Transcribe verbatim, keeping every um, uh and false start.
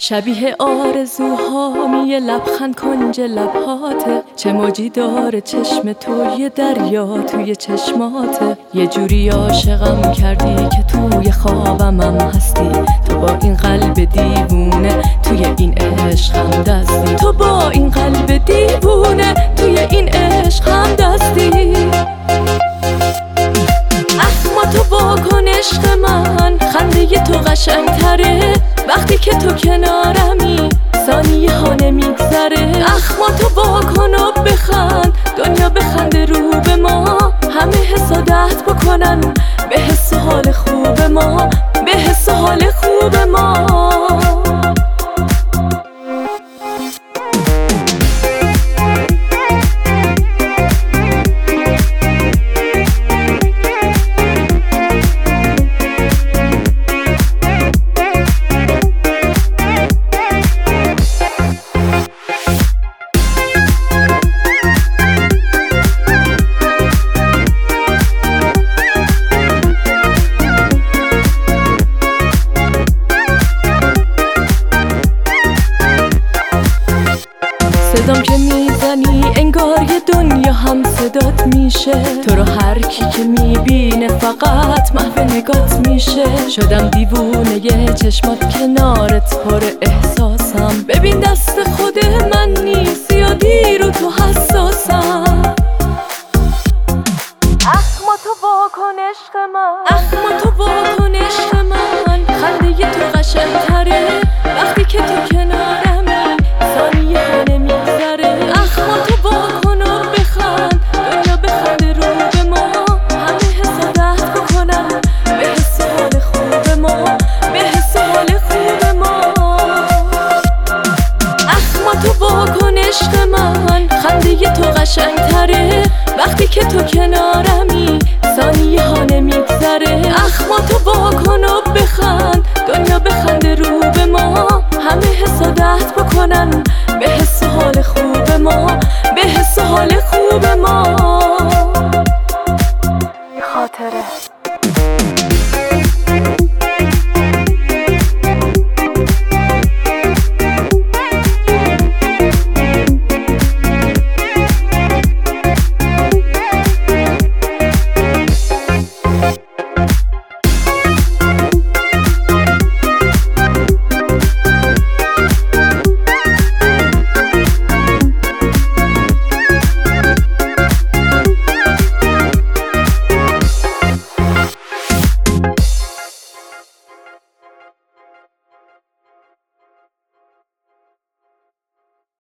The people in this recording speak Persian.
شبیه آرزوهام یه لبخند کنج لبهاته، چه موجی داره چشم تو، یه دریا توی چشماته. یه جوری عاشقم کردی که توی خوابم هم هستی، تو با این قلب دیوونه توی این عشق هم دستی، تو با این قلب دیوونه توی این عشق هم دستی. اما تو واکن عشق من، خنده تو قشنگتره وقتی که تو کنارمی، ثانیه ها نمیگذره. اخما تو واکن و بخند، دنیا بخنده رو به ما، همه حسادت بکنن به حس و حال خوب ما، به حس و حال خوب ما. صدام که میزنی انگار یه دنیا هم صدات میشه، تو رو هر کی که میبینه فقط محو نگات میشه. شدم دیوونه یه چشمات کنارت پر احساسم، ببین دست خود من نیست یا دیر و تو حساسم. اخما تو واکن عشق من، اخما تو واکن عشق من، خنده تو قشنگتره وقتی که تو کنارمی، ثانیه ها نمیگذره. اخما تو واکن و بخند، دنیا بخنده رو به ما، همه حسادت بکنن به حس حال خوب ما، به حس حال خوب ما. اخما تو واکن عشق من، خنده تو قشنگتره وقتی که تو کنار